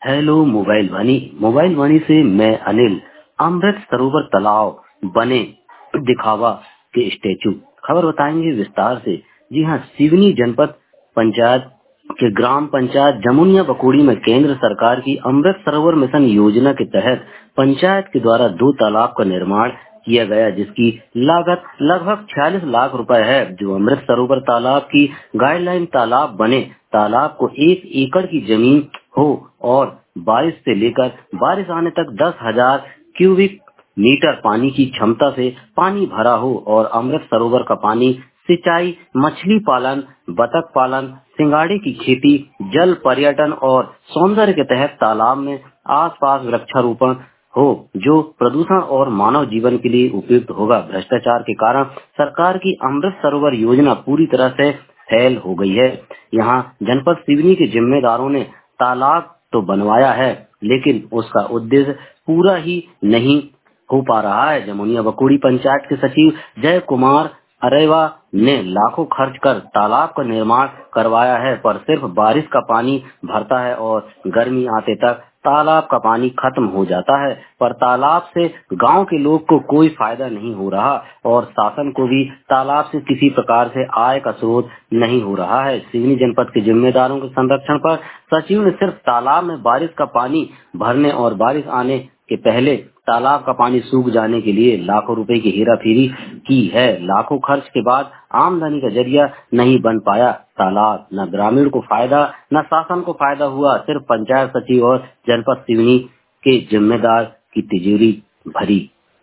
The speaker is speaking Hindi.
हेलो मोबाइल वाणी से मैं अनिल। अमृत सरोवर तालाब बने दिखावा के स्टेचू, खबर बताएंगे विस्तार से। जी हाँ, सिवनी जनपद पंचायत के ग्राम पंचायत जमुनिया बकोड़ी में केंद्र सरकार की अमृत सरोवर मिशन योजना के तहत पंचायत के द्वारा 2 तालाब का निर्माण किया गया, जिसकी लागत लगभग 46 लाख रुपए है। जो अमृत सरोवर तालाब की गाइडलाइन तालाब बने तालाब को 1 एकड़ की जमीन हो और बारिश से लेकर बारिश आने तक 10,000 क्यूबिक मीटर पानी की क्षमता से पानी भरा हो और अमृत सरोवर का पानी सिंचाई, मछली पालन, बतख पालन, सिंगाड़े की खेती, जल पर्यटन और सौंदर्य के तहत तालाब में आसपास वृक्षारोपण हो जो प्रदूषण और मानव जीवन के लिए उपयुक्त होगा। भ्रष्टाचार के कारण सरकार की अमृत सरोवर योजना पूरी तरह से फेल हो गई है। यहाँ जनपद सिवनी के जिम्मेदारों ने तालाब तो बनवाया है, लेकिन उसका उद्देश्य पूरा ही नहीं हो पा रहा है। जमुनिया बकोड़ी पंचायत के सचिव जय कुमार अरेवा ने लाखों खर्च कर तालाब का निर्माण करवाया है, पर सिर्फ बारिश का पानी भरता है और गर्मी आते तक तालाब का पानी खत्म हो जाता है। पर तालाब से गांव के लोग को कोई फायदा नहीं हो रहा और शासन को भी तालाब से किसी प्रकार से आय का स्रोत नहीं हो रहा है। सिवनी जनपद के जिम्मेदारों के संरक्षण पर सचिव ने सिर्फ तालाब में बारिश का पानी भरने और बारिश आने के पहले तालाब का पानी सूख जाने के लिए लाखों रुपए की हेराफेरी की है। लाखों खर्च के बाद आमदनी का जरिया नहीं बन पाया तालाब। न ग्रामीण को फायदा न शासन को फायदा हुआ, सिर्फ पंचायत सचिव और जनपद सिवनी के जिम्मेदार की तिजोरी भरी।